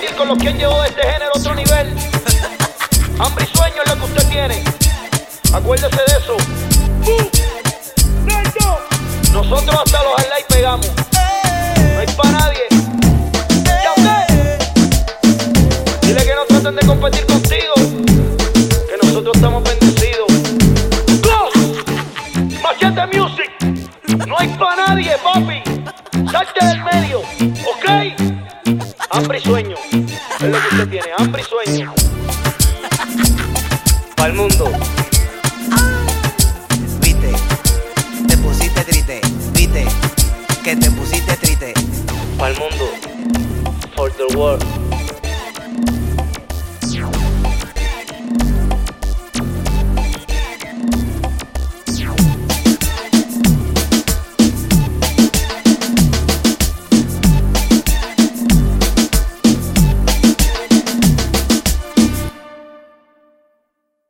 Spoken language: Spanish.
competir con los que han llevado este género a otro nivel. Hambre y sueño es lo que usted tiene. Acuérdese de eso. Nosotros hasta los highlights pegamos. No hay para nadie. Ya usted. Dile que no traten de competir contigo, que nosotros estamos bendecidos. Go. Machete Music. No hay para nadie, papi. Salte del medio, ¿ok? Hambre y sueño es lo que usted tiene, hambre y sueño. Pa'l mundo. Viste, te pusiste triste. Viste, que te pusiste triste. Pa'l mundo. For the world.